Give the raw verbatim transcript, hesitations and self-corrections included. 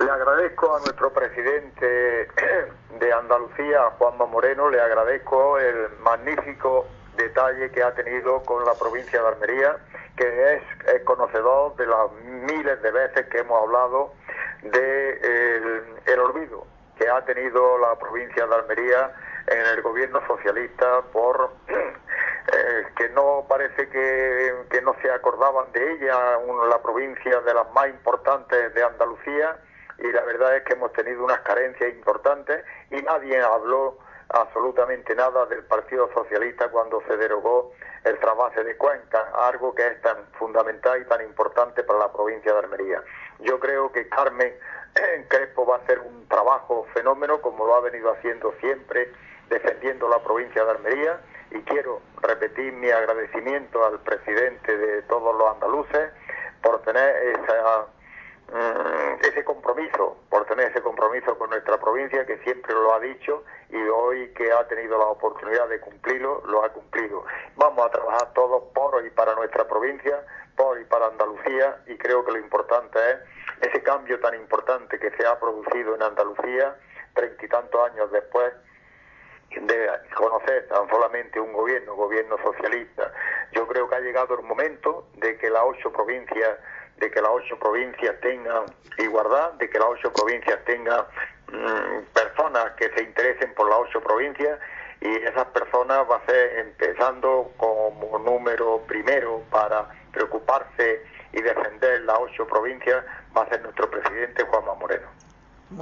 Le agradezco a nuestro presidente de Andalucía, Juanma Moreno, le agradezco el magnífico detalle que ha tenido con la provincia de Almería, que es, es conocedor de las miles de veces que hemos hablado de el, el olvido que ha tenido la provincia de Almería en el gobierno socialista por eh, que no parece que, que no se acordaban de ella, una, la provincia de las más importantes de Andalucía, y la verdad es que hemos tenido unas carencias importantes y nadie habló absolutamente nada del Partido Socialista cuando se derogó el trasvase de Cuenca, algo que es tan fundamental y tan importante para la provincia de Almería. Yo creo que Carmen Crespo va a hacer un trabajo fenómeno, como lo ha venido haciendo siempre, defendiendo la provincia de Almería, y quiero repetir mi agradecimiento al presidente de todos los andaluces por tener esa ese compromiso, por tener ese compromiso con nuestra provincia, que siempre lo ha dicho, y hoy que ha tenido la oportunidad de cumplirlo, lo ha cumplido. Vamos a trabajar todos por y para nuestra provincia, por y para Andalucía, y creo que lo importante es ese cambio tan importante que se ha producido en Andalucía, treinta y tantos años después de conocer tan solamente un gobierno, gobierno socialista. Yo creo que ha llegado el momento de que las ocho provincias de que las ocho provincias tengan igualdad, de que las ocho provincias tengan mmm, personas que se interesen por las ocho provincias, y esas personas va a ser, empezando como número primero para preocuparse y defender las ocho provincias, va a ser nuestro presidente Juanma Moreno.